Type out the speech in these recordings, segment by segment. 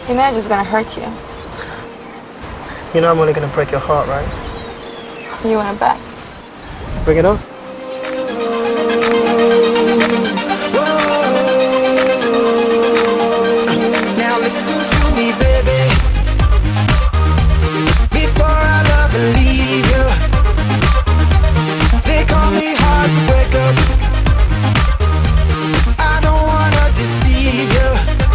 You know I'm just gonna hurt you. You know I'm only gonna break your heart, right? You want it back? Bring it on. Now listen to me, baby. Before I love and leave you, they call me heartbreaker. I don't wanna deceive you.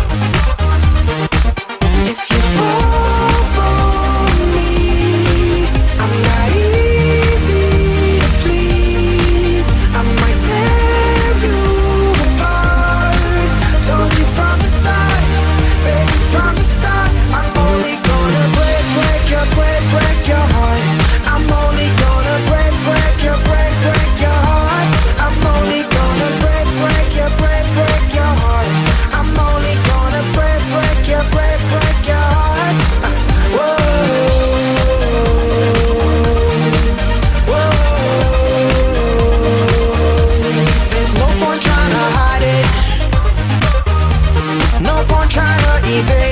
If you fall for me, I'm not easy to please. I might tear you apart. Told you from the start, baby, from the start. I'm only gonna break your heart. I'm only gonna break your heart. I'm only gonna break your heart. I'm only gonna break your heart. Whoa, whoa. There's no point trying to hide it. No point trying to evade.